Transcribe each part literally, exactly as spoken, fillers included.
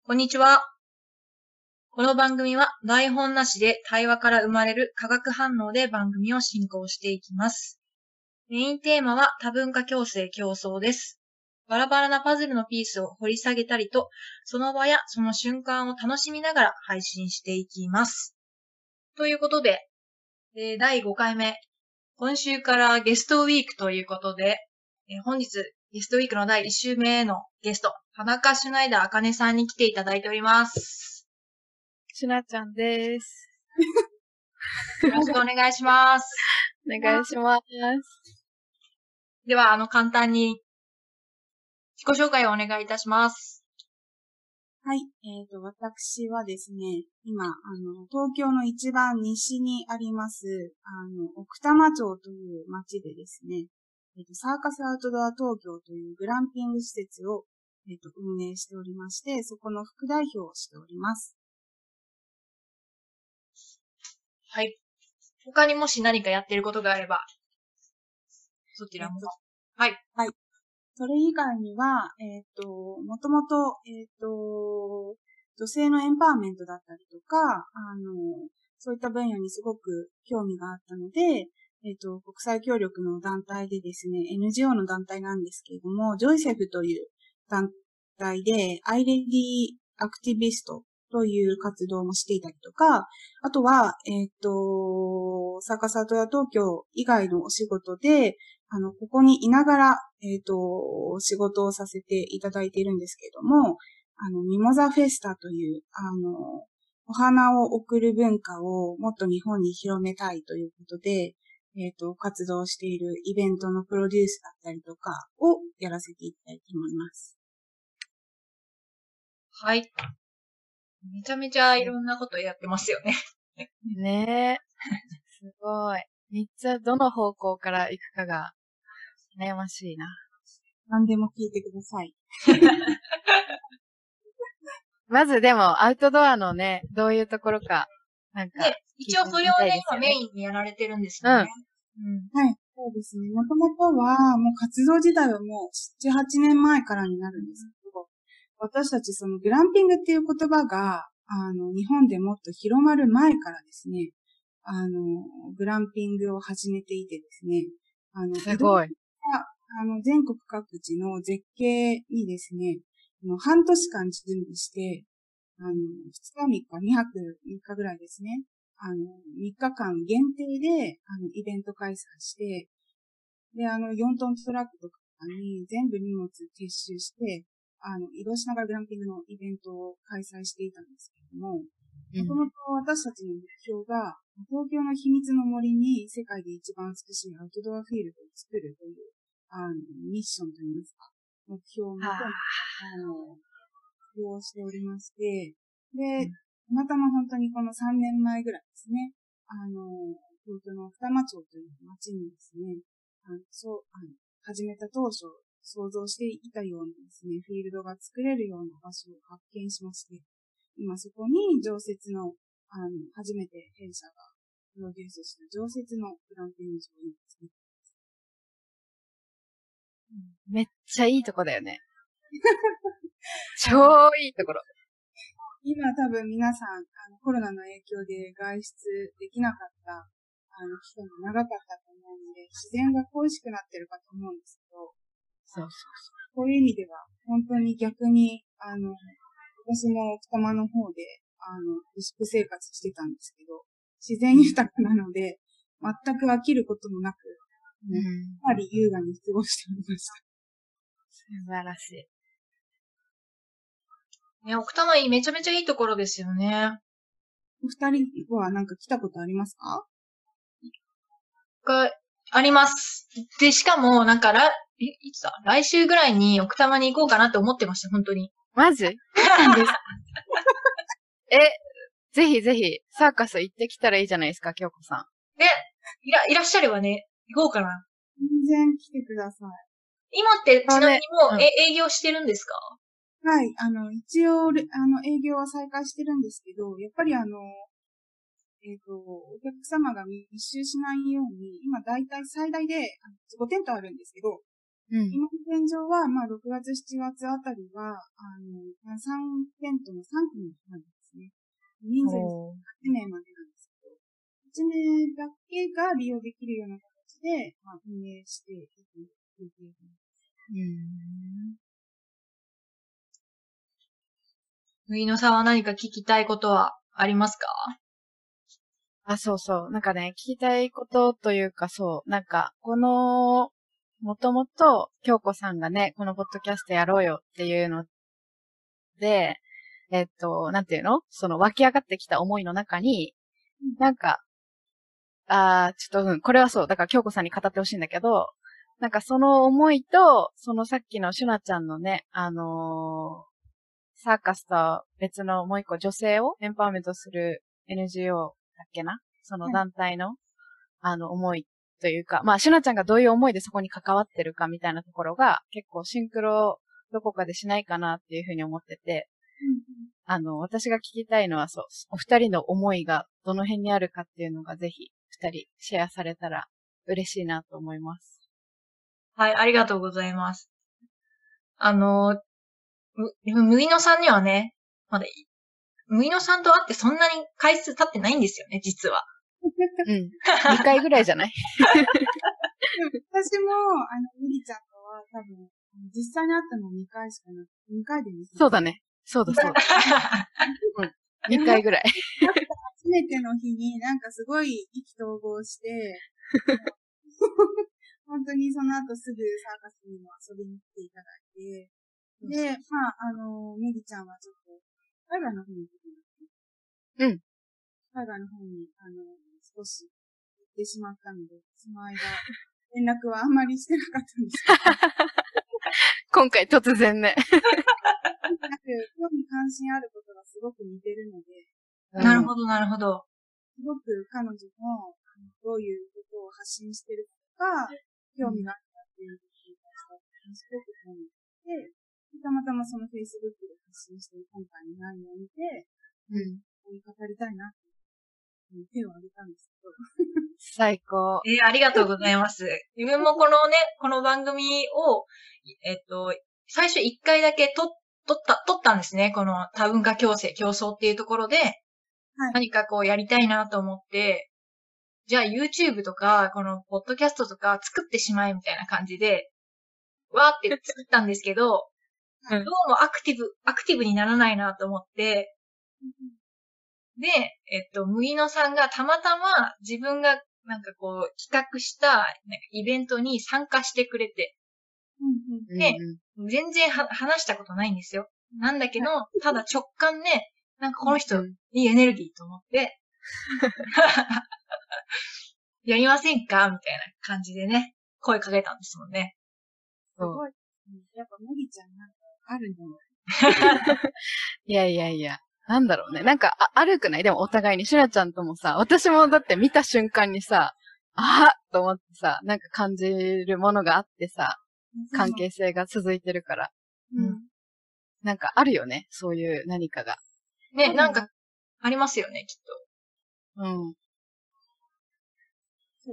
こんにちは。この番組は台本なしで対話から生まれる化学反応で番組を進行していきます。メインテーマは多文化共生共創です。バラバラなパズルのピースを掘り下げたりと、その場やその瞬間を楽しみながら配信していきます。ということで、えーだいごかいめ、今週からゲストウィークということで、えー本日ゲストウィークのだいいっ週目のゲスト、田中シュナイダーあかねさんに来ていただいております。 しなちゃんです。 よろしくお願いします。 お願いします。 では、あの、簡単に自己紹介をお願いいたします。 はい。えっ、と、私はですね、今、あの、東京の一番西にあります、あの、奥多摩町という町でですね、えっ、と、サーカスアウトドア東京というグランピング施設を、えっ、と、運営しておりまして、そこの副代表をしております。 はい。他にもし何かやってることがあれば、そちらも。 えっとはい。 はい。それ以外には、えっ、と、もともと、えっ、と、女性のエンパワーメントだったりとか、あの、そういった分野にすごく興味があったので、えっ、と、国際協力の団体でですね、エヌジーオー の団体なんですけれども、ジョイセフという団体で、アイレディアクティビストという活動もしていたりとか、あとは、えっ、と、サーカスアウトドア東京以外のお仕事で、あの、ここにいながら、えっ、と、仕事をさせていただいているんですけれども、あの、ミモザフェスタという、あの、お花を贈る文化をもっと日本に広めたいということで、えっ、と、活動しているイベントのプロデュースだったりとかをやらせていただいております。 はい。めちゃめちゃいろんなことやってますよね。 ねえ。すごい。めっちゃどの方向から行くかが悩ましいな。 何でも聞いてください。 まずでも、アウトドアのね、どういうところか、なんか、 で、一応それをね、今メインにやられてるんですよね。うん。 はい。そうですね。もともとは、もう活動自体はもうなな、はちねんまえからになるんですけど、私たちそのグランピングっていう言葉が、あの、日本でもっと広まる前からですね、あの、グランピングを始めていてですね、あの、 すごい。 あの、全国各地の絶景にですね、あの半年間準備して、あの、ふつかみっか、にはくみっかぐらいですね、あの、みっかかん限定で、あの、イベント開催して、で、あの、よんトントラックとかに全部荷物撤収して、あの、移動しながらグランピングのイベントを開催していたんですけれども、もともと私たちの目標が、東京の秘密の森に世界で一番美しいアウトドアフィールドを作るという、あの、ミッションといいますか、目標をもとに、あの、活動しておりまして、で、たまたま本当にこのさんねんまえぐらいですね、あの、東京の奥多摩町という町にですね、あのそうあの始めた当初、想像していたようなですね、フィールドが作れるような場所を発見しまして、今そこに常設の、あの、初めて弊社がプロデュースした常設のグランピング場を今作ってめっちゃいいとこだよね。超いいところ。 今多分皆さん、あの、コロナの影響で外出できなかった、あの、期間が長かったと思うので、自然が恋しくなってるかと思うんですけど、 そうそうそういう意味では、本当に逆に、あの、私も奥多摩の方で、あの、自粛生活してたんですけど、自然豊かなので、全く飽きることもなく、 うん、 かなり優雅に過ごしておりました。 素晴らしい。 ね、奥多摩いい、めちゃめちゃいいところですよね。 お二人はなんか来たことありますか？ が、あります。で、しかも、なんか、ら、え、いつだ来週ぐらいに奥多摩に行こうかなって思ってました、本当に。 マジえ、ぜひぜひ、サーカス行ってきたらいいじゃないですか、京子さん。 で、いら、いらっしゃればね、行こうかな。 全然来てください。 今って、ちなみにもう、 あねえ、営業してるんですか？ はい、あの、一応、れあの、営業は再開してるんですけど、やっぱりあの、えっ、と、お客様が密集しないように、今大体最大であのごテントあるんですけど、 うん。 今の現状は、まあ、ろくがつ、しちがつあたりは、あの、さんテントのさん組なんですね。人数おーはちめいまでなんですけど、いちめいだけが利用できるような形で、まあ、運営していく予定です。 うーん。 麦野さんは何か聞きたいことはありますか？ あ、そうそう。なんかね、聞きたいことというか、そう。なんか、この、もともと、京子さんがね、このポッドキャストやろうよっていうので、えっと、なんていうのその湧き上がってきた思いの中に、なんか、あーちょっと、うん、これはそう。だから京子さんに語ってほしいんだけど、なんかその思いと、そのさっきのシュナちゃんのね、あのーサーカスと別のもう一個女性をエンパワーメントする エヌジーオー だっけなその団体の、あの思いというか、まあ、シュナちゃんがどういう思いでそこに関わってるかみたいなところが結構シンクロどこかでしないかなっていうふうに思ってて、あの、私が聞きたいのはそう、お二人の思いがどの辺にあるかっていうのがぜひ二人シェアされたら嬉しいなと思います。 はい、ありがとうございます。あの、む、麦野さんにはね、まだ、麦野さんと会ってそんなに回数経ってないんですよね、実は。 うん。にかいぐらいじゃない私も、あの、ミリちゃんとは多分、実際に会ったのはにかいしかなくて、にかいで見せて。 そうだね。そうだそうだ。うん。にかいぐらい。 初めての日になんかすごい意気投合して、本当にその後すぐサーカスにも遊びに来ていただいて、で、まあ、あの、ミリちゃんはちょっと、海外の方に行ってきますね。 うん。 海外の方に、あの、少し行ってしまったので、その間、連絡はあんまりしてなかったんですけど。 今回突然ね。 なんか、興味関心あることがすごく似てるので、 なるほど、なるほど。 すごく彼女の、どういうことを発信してるかとか、興味があったっていうことに対して、すごく興味があって、たまたまその Facebook で発信してる今回の内容を見て、 うん。 こういう語りたいなって、手を挙げたんですけど。 最高。 えー、ありがとうございます。自分もこのね、この番組を、えっと、最初いっかいだけ撮、撮った、撮ったんですね。この多文化共生、競争っていうところで、はい、何かこうやりたいなと思って、じゃあ YouTube とか、このポッドキャストとか作ってしまえみたいな感じで、わーって作ったんですけど、うん、どうもアクティブ、アクティブにならないなと思って、で、えっと、麦野さんがたまたま自分がなんかこう企画したなんかイベントに参加してくれて、で、うんうん、全然は話したことないんですよ。なんだけど、ただ直感で、なんかこの人、いいエネルギーと思って、やりませんかみたいな感じでね、声かけたんですもんね。 すごい。やっぱ麦ちゃんなんかあるの。 いやいやいや。なんだろうね。なんか、あ、悪くないでもお互いに。シュラちゃんともさ、私もだって見た瞬間にさ、あーと思ってさ、なんか感じるものがあってさ、関係性が続いてるから。 うん。 なんかあるよね。そういう何かが。 ね、なんか、ありますよね、きっと。うん。 そう。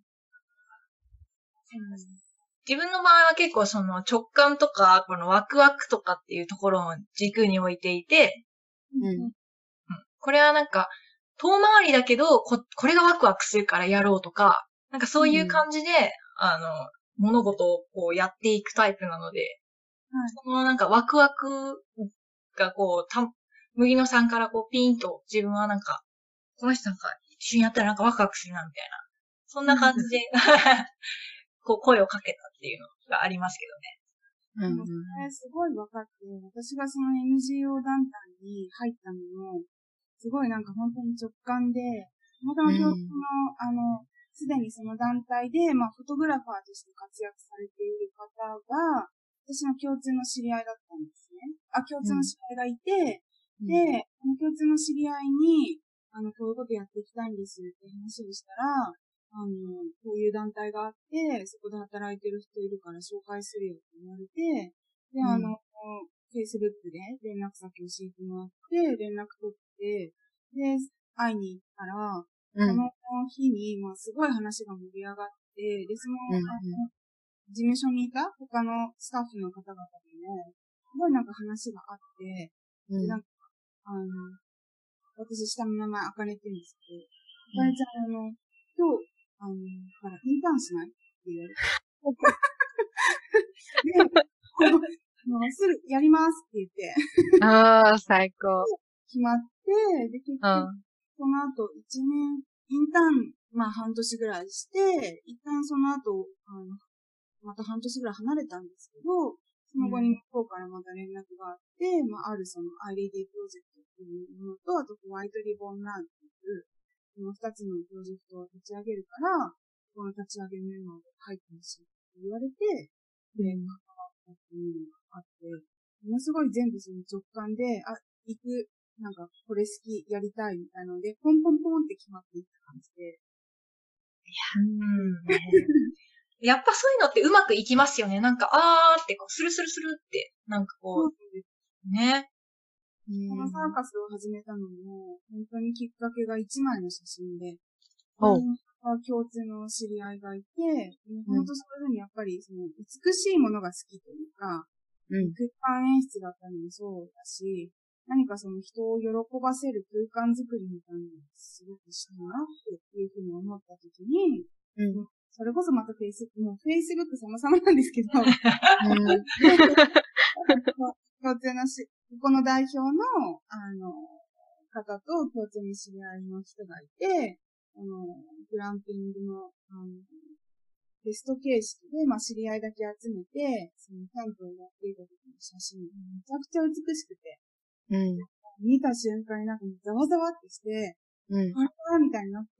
自分の場合は結構その直感とか、このワクワクとかっていうところを軸に置いていて、 うん。 これはなんか、遠回りだけど、こ、これがワクワクするからやろうとか、なんかそういう感じで、うん、あの、物事をこうやっていくタイプなので、はい、そのなんかワクワクがこう、た、麦野さんからこうピーンと自分はなんか、この人なんか一緒にやったらなんかワクワクするなみたいな。そんな感じで、こう声をかけたっていうのがありますけどね。うん、それすごい分かって、私がその エヌジーオー 団体に入ったのも、すごいなんか本当に直感で、もともとその、あの、すでにその団体で、まあ、フォトグラファーとして活躍されている方が、私の共通の知り合いだったんですね。あ、共通の知り合いがいて、うん、で、この共通の知り合いに、あの、こういうことやっていきたいんですって話をしたら、あの、こういう団体があって、そこで働いてる人いるから紹介するよって言われて、で、あの、うん、Facebook で連絡先教えてもらって、連絡取って、で、会いに行ったら、うん、その日に、まあ、すごい話が盛り上がって、で、その、うんうん、あの、 事務所にいた他のスタッフの方々でも、すごいなんか話があって、 うん。 でなんか、あの、私下の名前、あかねって言うんですけど、あかねちゃん、あの、今日、あの、からインターンしないって言われて。で、もうすぐやりますって言って、 ああ、最高。 決まって、で、結う局、 ん。 その後、一年、インターン、まあ半年ぐらいして、一旦その後、あの、また半年ぐらい離れたんですけど、その後に向こうからまた連絡があって、まああるその アイディーディー プロジェクトっていうものと、あとホワイトリボンランっていう、この二つのプロジェクトを立ち上げるから、この立ち上げメンバーで入ってほしいって言われて、で、関わったっていうのがあって、ものすごい全部その直感で、あ、行く、なんかこれ好き、やりたいみたいなので、ポンポンポンって決まっていった感じで。 うん。やっぱそういうのってうまくいきますよね。なんか、あーってこう、スルスルスルって、なんかこう、ね。 このサーカスを始めたのも、本当にきっかけが一枚の写真で、 おう。 共通の知り合いがいて、本当そういうふうにやっぱりその美しいものが好きというか、 うん。 空間演出だったのもそうだし、何かその人を喜ばせる空間作りみたいなのをすごくしたいなっていうふうに思ったときに、 うん。 それこそまたフェイス、もうフェイスブック様々なんですけど、 うん。 共通のし、ここの代表の、あの、方と共通に知り合いの人がいて、あの、グランピングの、あの、テスト形式で、まあ、知り合いだけ集めて、そのキャンプをやっていた時の写真、めちゃくちゃ美しくて、 うん。 見た瞬間になんかざわざわってして、 うん。 あらみたいになって、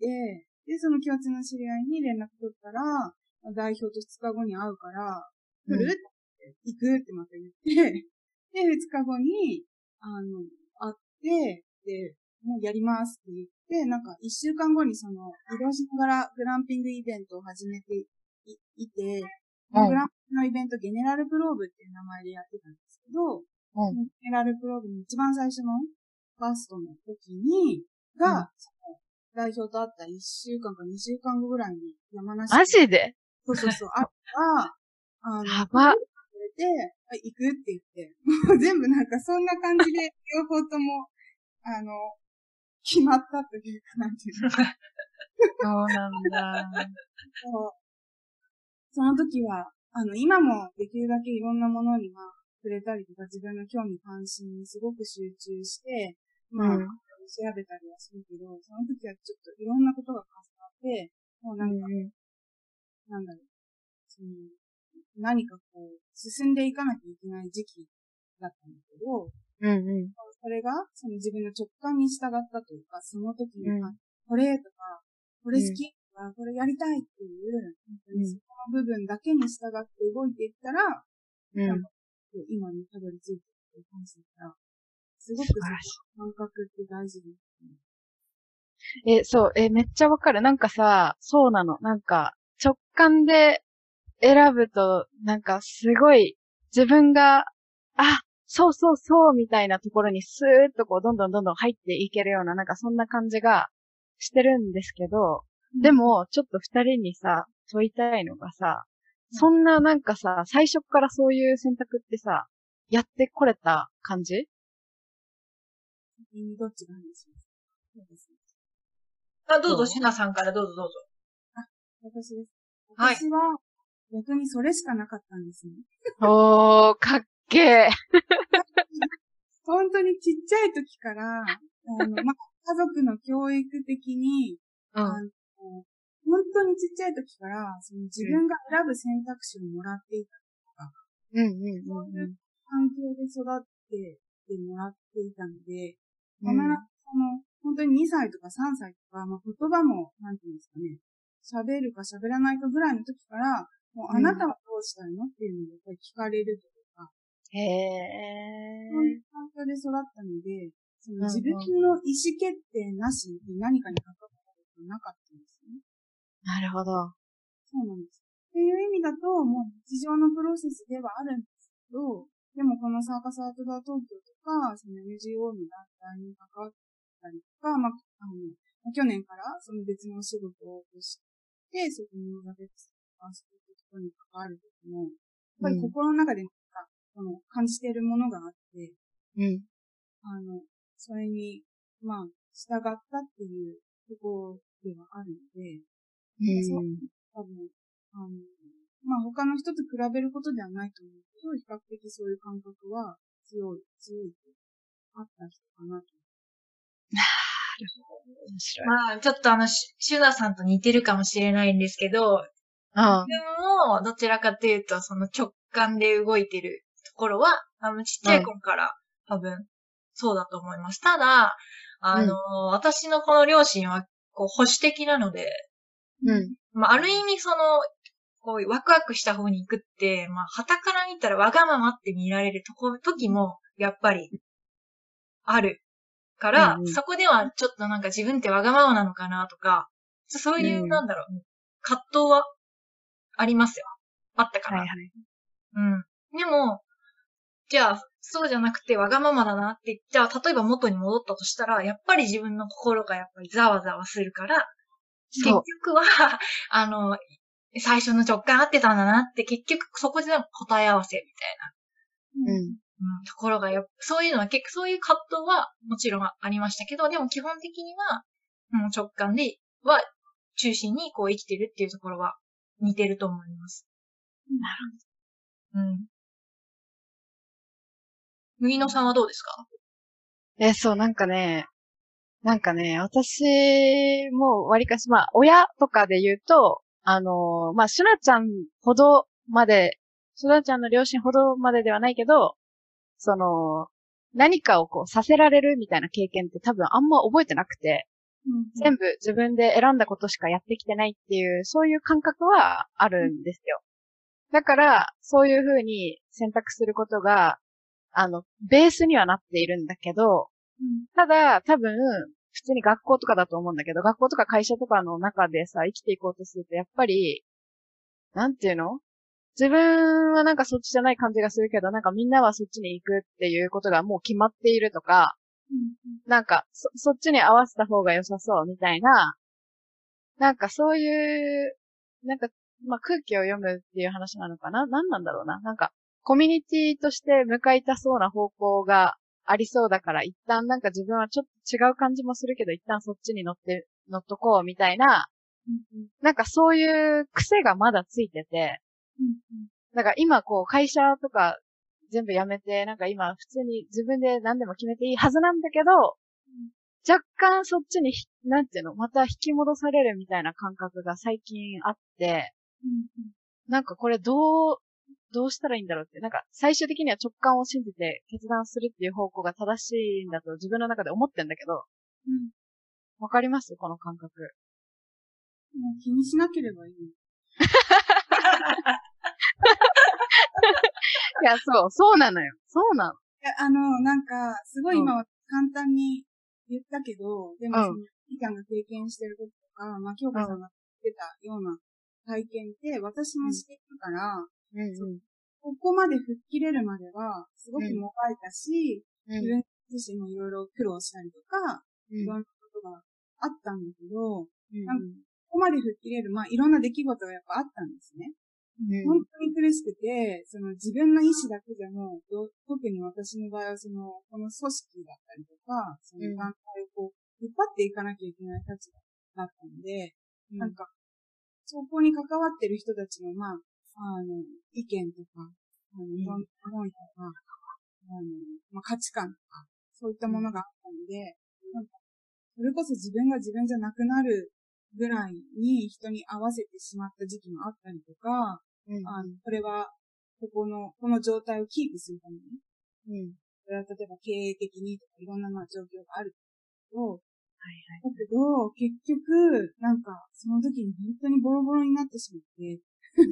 で、その共通の知り合いに連絡取ったら、代表とふつかごに会うから、来る、 うん、 って行くってまた言って、で、ふつかごに、あの、会って、で、もうやりますって言って、なんかいっしゅうかんごにその、移動しながらグランピングイベントを始めていいて、このグランピングのイベント、ゲネラルグローブっていう名前でやってたんですけど、 うん、 ゲネラルグローブの一番最初のファーストの時に、が、うん、その代表と会ったいっしゅうかんかにしゅうかんごぐらいに山梨。 マジで？ そうそうそう、あったら、あの、 やば。 で、はい、行くって言って、もう全部なんかそんな感じで、両方とも、あの、決まったというか、なんていうの。 そうなんだ。 そう。その時は、あの、今もできるだけいろんなものには触れたりとか、自分の興味関心にすごく集中して、まあ、うん、調べたりはするけど、その時はちょっといろんなことが重なって、もうなんか、うん、なんだろう、その、何かこう、進んでいかなきゃいけない時期だったんだけど、 うんうん、 それが、その自分の直感に従ったというか、その時に、うん、これとか、これ好きとか、うん、これやりたいっていう、本当にその部分だけに従って動いていったら、うん、今にたどり着いてるっていう感じだから、すごく感覚って大事ですね。え、そう、え、めっちゃわかる。なんかさ、そうなの。なんか、直感で選ぶと、なんかすごい、自分が、あ、そうそうそうみたいなところにスーッとこう、どんどんどんどん入っていけるような、なんかそんな感じがしてるんですけど、うん、でも、ちょっと二人にさ、問いたいのがさ、そんななんかさ、最初からそういう選択ってさ、やってこれた感じ？ どっちが話しますか？そうですね。 あ、どうぞ、シナさんからどうぞどうぞ。 あ、私です。私は、はい、逆にそれしかなかったんですね。 おー、かっけー。 本当にちっちゃい時から、あの、ま、家族の教育的に、うん、あの、本当にちっちゃい時から、その自分が選ぶ選択肢をもらっていたとか、うんうんうんうん、そういう環境で育っててもらっていたので、必ずその、本当ににさいとかさんさいとか、まあ、言葉も、なんていうんですかね、喋るか喋らないかぐらいの時から、もうあなたはどうしたいのっていうのをやっぱり聞かれるというか、 へー。 そういう環境で育ったので、その自分の意思決定なしに何かに関わることがなかったんですね。 なるほど。 そうなんです。っていう意味だと、もう日常のプロセスではあるんですけど、でもこのサーカスアウトドア東京とか、その エヌジーオー の団体に関わったりとか、まあ、あの、去年からその別のお仕事をして、そこにおがけファーストとことに関わるときも、やっぱり心の中でなんか、この感じているものがあって、 うん。 あの、それに、まあ、従ったっていうところではあるので、 うん。 多分、あの、まあ他の人と比べることではないと思うけど、比較的そういう感覚は強い、強いとあった人かなと。 面白い。 まあ、ちょっとあの、シシュナさんと似てるかもしれないんですけど、 ああ。 自分もどちらかというと、その直感で動いてるところは、あの、ちっちゃい頃から多分、そうだと思います。ただ、あの、 うん私のこの両親は、こう、保守的なので、 うん。 まあ、ある意味その、こう、ワクワクした方に行くって、まあ、旗から見たらわがままって見られるとこ、時も、やっぱり、あるから、 うんうんそこではちょっとなんか自分ってわがままなのかなとか、そういう、 うんなんだろう、葛藤はありますよ。あったかな。 はいはい。 うん。でも、じゃあ、そうじゃなくてわがままだなって、じゃあ、例えば元に戻ったとしたら、やっぱり自分の心がやっぱりざわざわするから、結そ局は、あの、最初の直感合ってたんだなって、結局そこでの答え合わせみたいな、 う。うん。 うん、ところがや、そういうのは結構、そういう葛藤はもちろんありましたけど、でも基本的には、うん、直感では中心にこう生きてるっていうところは似てると思います。うん。麦野さんはどうですか？ え、そう、なんかね、なんかね、私も割かし、まあ、親とかで言うと、あの、まあ、シュナちゃんほどまで、シュナちゃんの両親ほどまでではないけど、その、何かをこうさせられるみたいな経験って多分あんま覚えてなくて、全部自分で選んだことしかやってきてないっていう、そういう感覚はあるんですよ。だから、そういう風に選択することが、あの、ベースにはなっているんだけど、ただ、多分、普通に学校とかだと思うんだけど、学校とか会社とかの中でさ、生きていこうとすると、やっぱり、なんていうの？自分はなんかそっちじゃない感じがするけど、なんかみんなはそっちに行くっていうことがもう決まっているとか、なんかそ、そっちに合わせた方が良さそうみたいな、なんかそういう、なんか、まあ、空気を読むっていう話なのかな？何なんだろうな。なんか、コミュニティとして向かいたそうな方向がありそうだから、一旦なんか自分はちょっと違う感じもするけど、一旦そっちに乗って、乗っとこうみたいな、なんかそういう癖がまだついてて、だから今こう会社とか全部やめて、なんか今普通に自分で何でも決めていいはずなんだけど、若干そっちに、なんていうの、また引き戻されるみたいな感覚が最近あって、なんかこれどう、どうしたらいいんだろうって、なんか最終的には直感を信じて決断するっていう方向が正しいんだと自分の中で思ってんだけど、わかりますこの感覚。 もう気にしなければいい。 いや、そう、そうなのよ。そうなの。 いや、あの、なんか、すごい今うんは簡単に言ったけど、でもうんその、みかんが経験してることとか、まあ、京子さんが言ってたような体験って私もしているから、 うんうん。 ここまで吹っ切れるまでは、すごくもがいたし、 うん自分自身もいろいろ苦労したりとか、 うんいろんなことがあったんだけど、 うんなんかここまで吹っ切れる、まあ、いろんな出来事がやっぱあったんですね。本当に苦しくて、その自分の意思だけでも、特に私の場合はその、この組織だったりとか、その団体をこう、引っ張っていかなきゃいけない立場だったので、 うん、 なんか、そこに関わってる人たちの、まあ、あの、意見とか、あの、いろんな思いとか、あの、まあ、価値観とか、そういったものがあったので、なんか、それこそ自分が自分じゃなくなるぐらいに人に合わせてしまった時期もあったりとか、うん、あのこれは、ここの、この状態をキープするために、うん。それは例えば経営的にとかいろんなまあ状況があるけど、はいはい。だけど、結局、なんか、その時に本当にボロボロになってしまって、うん、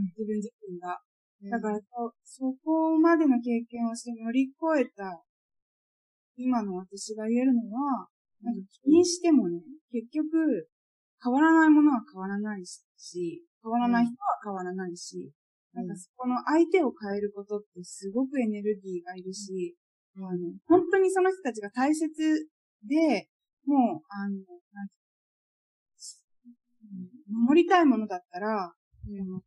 自分自身が。だからそ、そこまでの経験をして乗り越えた、今の私が言えるのは、なんか気にしてもね、結局、変わらないものは変わらないし、変わらない人は変わらないし、うん、なんかそこの相手を変えることってすごくエネルギーがいるし、うん、あの本当にその人たちが大切で、もう、あの、なんて、守りたいものだったら、うん、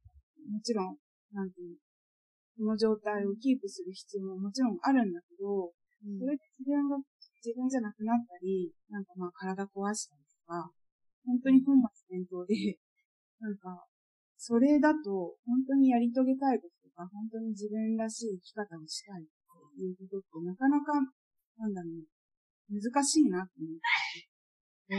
もちろん、なんていうの、この状態をキープする必要ももちろんあるんだけど、 うん、 それで自分が、自分じゃなくなったり、なんかまあ体壊したりとか、本当に本末転倒で、なんか、それだと、本当にやり遂げたいこととか、本当に自分らしい生き方をしたいっていうことって、なかなか、なんだろう、難しいなって思って。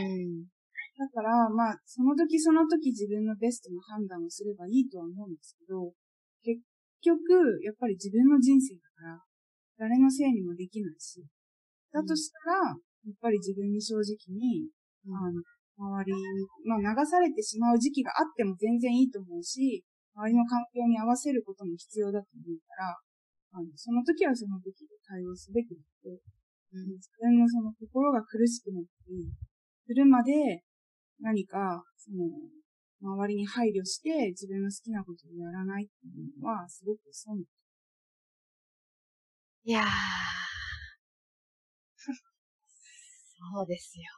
うん。 だから、まあ、その時その時自分のベストの判断をすればいいとは思うんですけど、結局、やっぱり自分の人生だから、誰のせいにもできないし、だとしたら、やっぱり自分に正直に、 うん、 あの、周りに、まあ流されてしまう時期があっても全然いいと思うし、周りの環境に合わせることも必要だと思うから、あの、その時はその時で対応すべきだけど、うん、自分のその心が苦しくなったり、するまで何か、その、周りに配慮して自分の好きなことをやらないっていうのはすごく損だ。 いやー。そうですよ。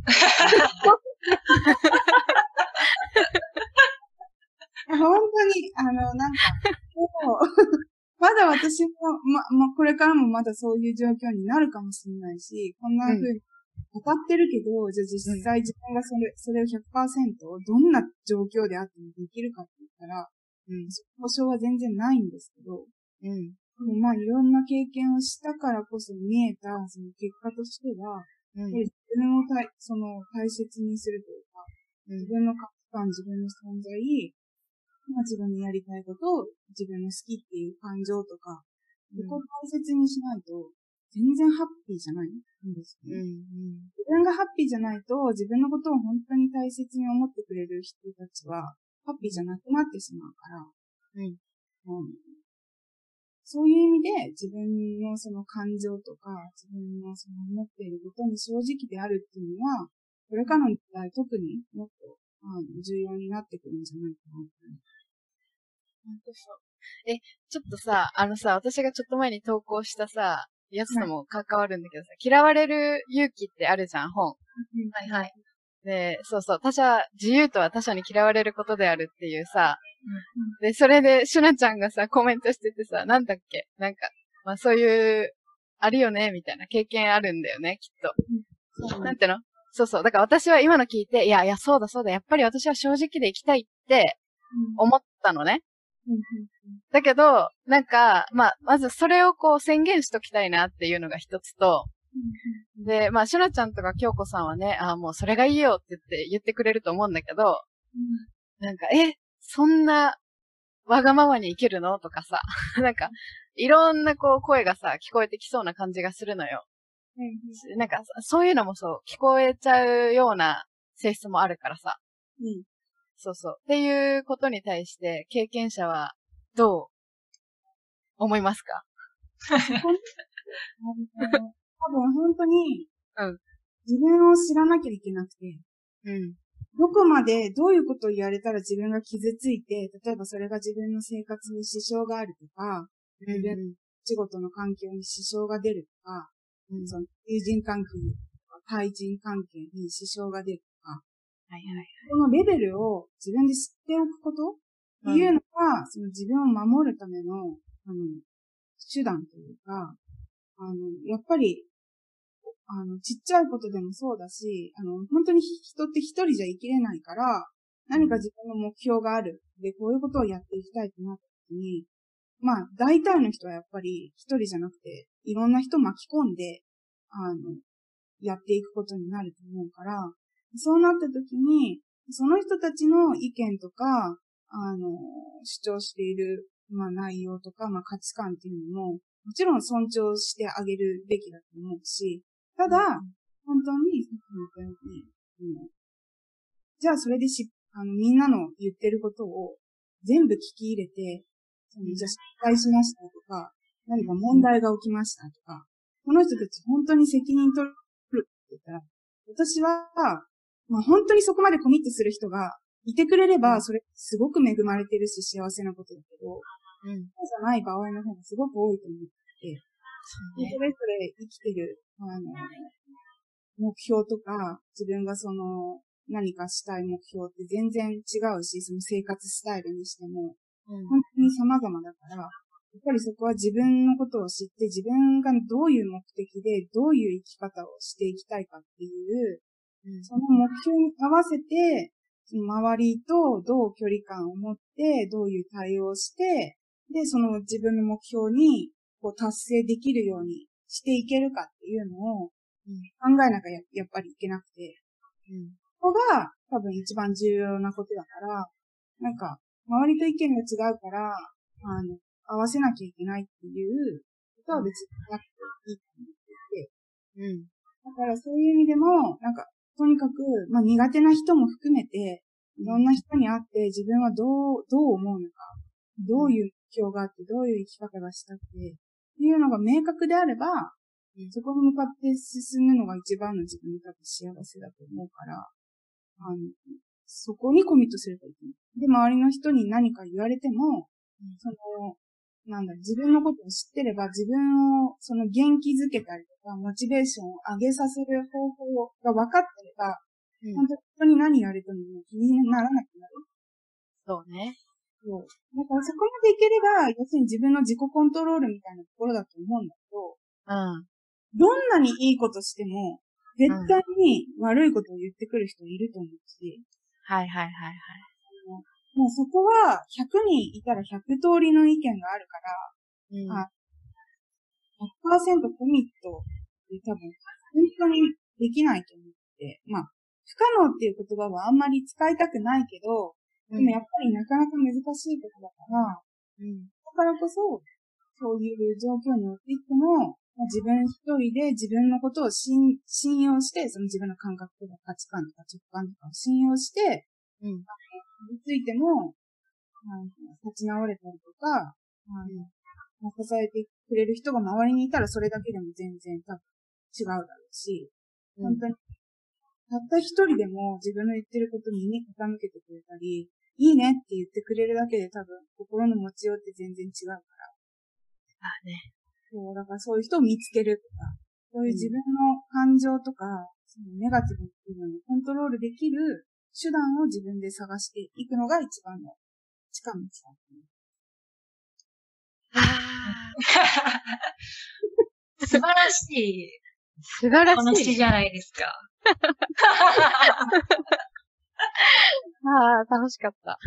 本当に、あの、なんか、まだ私も、ま、ま、これからもまだそういう状況になるかもしれないし、こんな風に語ってるけど、じゃあ実際自分がそれ、それを ひゃくパーセント どんな状況であってもできるかって言ったら、うん、保証は全然ないんですけど、うん。でもまあいろんな経験をしたからこそ見えた、その結果としては、うん、自分をたいその大切にするというか、うん、自分の価値観、自分の存在、まあ、自分のやりたいことを自分の好きっていう感情とか、そこを大切にしないと、全然ハッピーじゃないんですよね、うんうん。自分がハッピーじゃないと、自分のことを本当に大切に思ってくれる人たちは、ハッピーじゃなくなってしまうから、うんうん、そういう意味で、自分のその感情とか、自分のその思っていることに正直であるっていうのは、これからの時代特にもっとあの重要になってくるんじゃないかなって。 本当そう。え、ちょっとさ、あのさ、私がちょっと前に投稿したさ、やつとも関わるんだけどさ、はい、嫌われる勇気ってあるじゃん、本。 はいはい。 で、そうそう、他者、自由とは他者に嫌われることであるっていうさ、うん、で、それで、シュナちゃんがさ、コメントしててさ、なんだっけなんか、まあそういう、あるよねみたいな経験あるんだよね、きっと。うん、なんていうのそうそう。だから私は今の聞いて、いやいや、そうだそうだ、やっぱり私は正直で生きたいって思ったのね。だけど、なんか、まあ、まずそれをこう宣言しときたいなっていうのが一つと、で、まあ、シュナちゃんとか京子さんはね、ああ、もうそれがいいよって言って言ってくれると思うんだけど、なんか、え、そんなわがままに生きるのとかさ、なんか、いろんなこう声がさ、聞こえてきそうな感じがするのよ。なんか、そういうのもそう、聞こえちゃうような性質もあるからさ。うんそうそう。っていうことに対して、経験者はどう思いますか？ 多分本当に、うん、自分を知らなきゃいけなくて、うん、どこまでどういうことを言われたら自分が傷ついて、例えばそれが自分の生活に支障があるとか、うん、自分の仕事の環境に支障が出るとか、うん、その友人関係とか対人関係に支障が出るとか、はいはいはい、このレベルを自分で知っておくことっていうのが、うん、その自分を守るための、あの、手段というか、あの、やっぱり、あの、ちっちゃいことでもそうだし、あの、本当に人って一人じゃ生きれないから、何か自分の目標がある。で、こういうことをやっていきたいとなった時に、まあ、大体の人はやっぱり一人じゃなくて、いろんな人巻き込んで、あの、やっていくことになると思うから、そうなった時に、その人たちの意見とか、あの、主張している、まあ内容とか、まあ価値観っていうのも、もちろん尊重してあげるべきだと思うし、ただ、本当に、さっきも言ったように、うん、じゃあそれでし、あの、みんなの言ってることを全部聞き入れて、そのじゃあ失敗しましたとか、何か問題が起きましたとか、この人たち本当に責任取るって言ったら、私は、まあ本当にそこまでコミットする人がいてくれれば、それすごく恵まれてるし幸せなことだけど、うん、そうじゃない場合の方がすごく多いと思ってて、それぞれ生きてる、あの、目標とか、自分がその、何かしたい目標って全然違うし、その生活スタイルにしても、 うん。 本当に様々だから、やっぱりそこは自分のことを知って、自分がどういう目的で、どういう生き方をしていきたいかっていう、 うん。 その目標に合わせて、その周りとどう距離感を持って、どういう対応をして、で、その自分の目標にこう達成できるようにしていけるかっていうのをうん。 考えなきゃややっぱりいけなくて、 うん。 ここが多分一番重要なことだから、なんか、周りと意見が違うから、あの、合わせなきゃいけないっていうことは別になくていいと思っていて、 うん。 だからそういう意味でも、なんか、とにかく、まあ苦手な人も含めて、いろんな人に会って自分はどう、どう思うのか、どういう目標があって、どういう生き方がしたくて、っていうのが明確であれば、 うんそこに向かって進むのが一番の自分にとって幸せだと思うから、あの、そこにコミットすればいいと思う。で、周りの人に何か言われても、 うんその、なんだ、自分のことを知ってれば、自分を、その元気づけたりとか、モチベーションを上げさせる方法が分かってれば、 うん。 本当に何言われても気にならなくなる。 そうね。 そう。だからそこまでいければ、要するに自分の自己コントロールみたいなところだと思うんだけど、 うん。 どんなにいいことしても、絶対に悪いことを言ってくる人いると思うし、 はいはいはいはい。 もうそこはひゃくにんいたらひゃく通りの意見があるかうん。 ら、あ ひゃくパーセント コミットって多分本当にできないと思って、まあ、不可能っていう言葉はあんまり使いたくないけど、でもやっぱりなかなか難しいことだから、 うん。 だからこそ、そういう状況に陥っても、まあ自分一人で自分のことを信信用して、その自分の感覚とか価値観とか直感とかを信用して、 うん。 についても、あの立ち直れたりとか、あのまあ支えてくれる人が周りにいたらそれだけでも全然多分違うだろうし、 うん本当に、たった一人でも自分の言ってることに耳傾けてくれたり、いいねって言ってくれるだけで多分心の持ちようって全然違うから。 あね。 そう、だからそういう人を見つけるとか、そういう自分の感情とか、そのネガティブな部分をコントロールできる手段を自分で探していくのが一番の近道だと思う。 あ素晴らしいー、素晴らしい。 話じゃないですか。 ああ、楽しかった。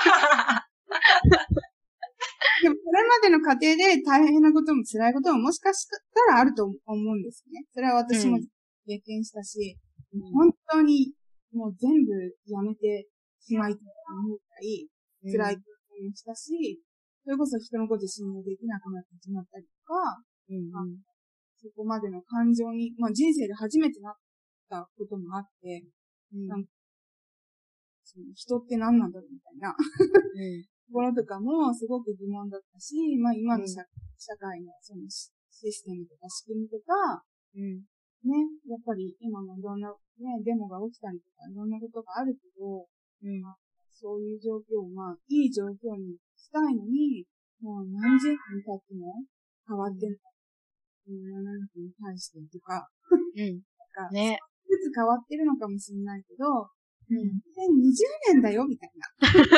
でも、これまでの過程で大変なことも辛いことももしかしたらあると思うんですね。それは私もうん経験したし、 うん本当にもう全部やめてしまいたいと思うくらい辛い経験もしたし、それこそ人のこと信用できなくなってしまったりとか、 うんうんそこまでの感情に、まあ人生で初めてなったこともあって、 うんなんかその人って何なんだろうみたいなうんところとかもすごく疑問だったし、まあ今の社,、 うん社会のそのシステムとか仕組みとか、 うんね、やっぱり今もいろんなね、デモが起きたりとかいろんなことがあるけど、 うんまあ、そういう状況をまあいい状況にしたいのに、もう何十年経っても変わってない。世の中に対してとか、 うんなんか、 ね。 少しずつ変わってるのかもしれないけど、 うんにせんにじゅうねんだよみたいな。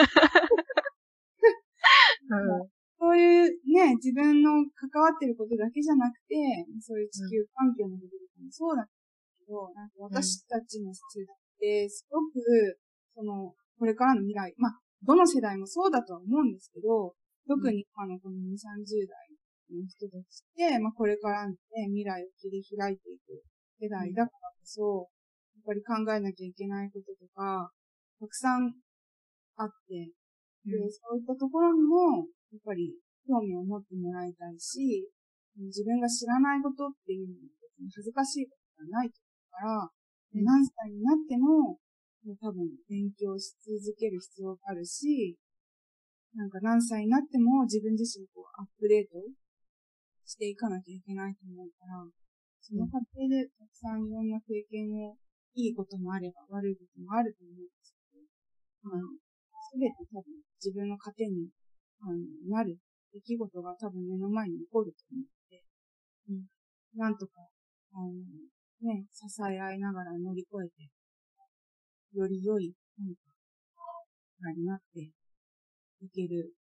うんそういうね、自分の関わってることだけじゃなくて、そういう地球環境の部分もそうだけど、なんか私たちの世代ってすごく、その、これからの未来、まあ、どの世代もそうだとは思うんですけど、特にあの、このに、さんじゅう代の人たちって、まあ、これからのね、未来を切り開いていく世代だからこそ、やっぱり考えなきゃいけないこととか、たくさんあって、で、そういったところにも、やっぱり興味を持ってもらいたいし、自分が知らないことっていうのは別に恥ずかしいことがないと思うから、 うん何歳になっても、もう多分勉強し続ける必要があるし、なんか何歳になっても自分自身をこうアップデートしていかなきゃいけないと思うから、その過程でたくさんいろんな経験を、いいこともあれば悪いこともあると思うんですけど、まあ、すべて多分自分の糧にあのなる出来事が多分目の前に起こると思って、うん、なんとか、あの、ね、支え合いながら乗り越えて、より良い、なんか、になっていける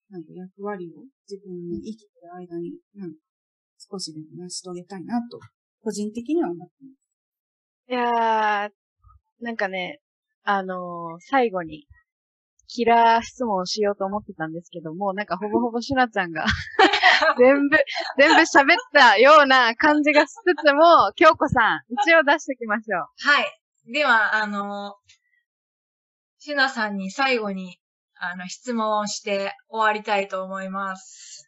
なんか役割を自分に生きてる間に、なんか少しでも成し遂げたいなと、個人的には思ってます。 いやー、なんかね、あのー、最後に、キラー質問をしようと思ってたんですけども、なんかほぼほぼシュナちゃんが全部、全部喋ったような感じがしつつも、京子さん、一応出しておきましょう。 はい。では、あの、シュナさんに最後に、あの、質問をして終わりたいと思います。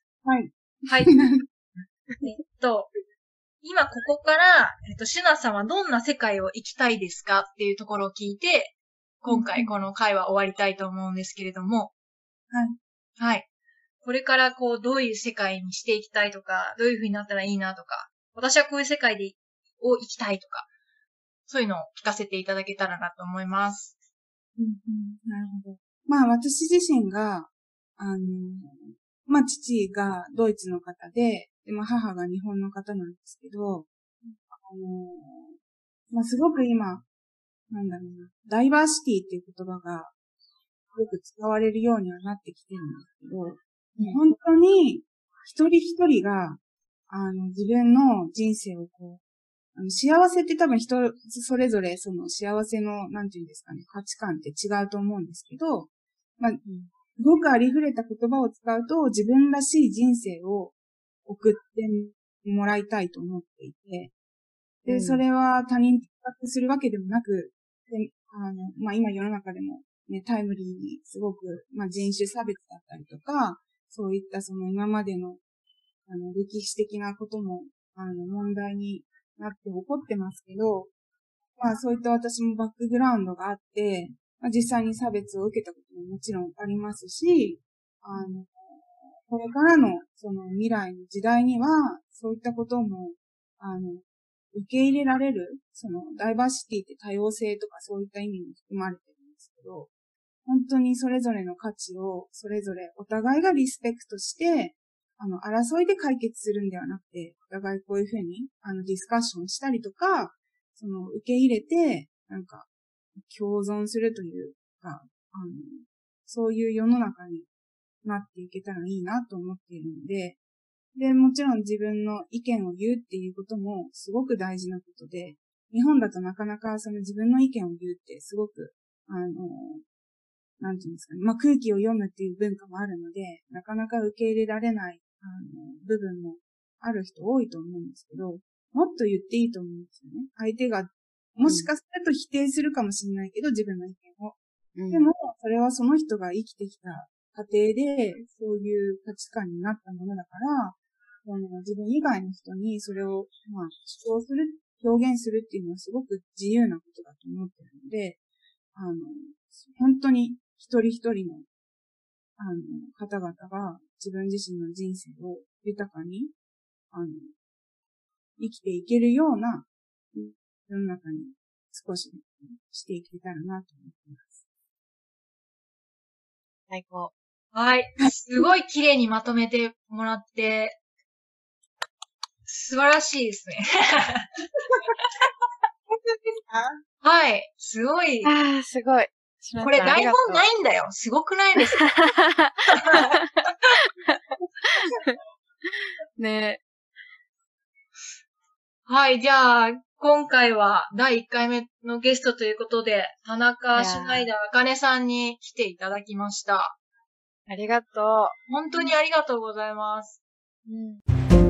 はい。 はい。えっと、今ここから、えっと、シュナさんはどんな世界を生きたいですかっていうところを聞いて、今回この回は終わりたいと思うんですけれども。 はい。 はい。これからこう、どういう世界にしていきたいとか、どういう風になったらいいなとか、私はこういう世界で、を生きたいとか、そういうのを聞かせていただけたらなと思います。 うんうん、なるほど。まあ私自身が、あの、まあ父がドイツの方で、でまあ母が日本の方なんですけど、あの、まあすごく今、なんだろうな、ダイバーシティっていう言葉がよく使われるようにはなってきてるんですけど、うん、本当に一人一人が、あの、自分の人生をこう、あの幸せって多分人それぞれその幸せの、なんていうんですかね、価値観って違うと思うんですけど、まあ、すごくありふれた言葉を使うと自分らしい人生を送ってもらいたいと思っていて、で、うん、それは他人と比較するわけでもなく、であの、まあ、今世の中でもね、タイムリーにすごく、まあ、人種差別だったりとか、そういったその今までの、あの、歴史的なことも、あの、問題になって起こってますけど、まあそういった私もバックグラウンドがあって、まあ、実際に差別を受けたことももちろんありますし、あの、これからのその未来の時代には、そういったことも、あの、受け入れられる、そのダイバーシティって多様性とかそういった意味も含まれてるんですけど、本当にそれぞれの価値をそれぞれお互いがリスペクトして、あの、争いで解決するんではなくて、お互いこういうふうに、あの、ディスカッションしたりとか、その、受け入れて、なんか、共存するというか、あの、そういう世の中になっていけたらいいなと思っているので、で、もちろん自分の意見を言うっていうこともすごく大事なことで、日本だとなかなかその自分の意見を言うってすごく、あの、なんていうんですかね、まあ、空気を読むっていう文化もあるので、なかなか受け入れられない、あの、部分もある人多いと思うんですけど、もっと言っていいと思うんですよね。相手が、もしかすると否定するかもしれないけど、自分の意見を。うん、でも、それはその人が生きてきた過程で、そういう価値観になったものだから、あの自分以外の人にそれを、まあ、主張する、表現するっていうのはすごく自由なことだと思ってるので、あの、本当に一人一人の、あの、方々が自分自身の人生を豊かに、あの、生きていけるような世の中に少ししていけたらなと思っています。 最高。 はい。すごい綺麗にまとめてもらって、素晴らしいですね。はい。すごい。 ああ、すごい。 これ台本ないんだよ。すごくないですかねえ。 はい。じゃあ、今回はだいいっかいめのゲストということで、田中シュナイダーあかねさんに来ていただきました。 ありがとう。 本当にありがとうございます。 うん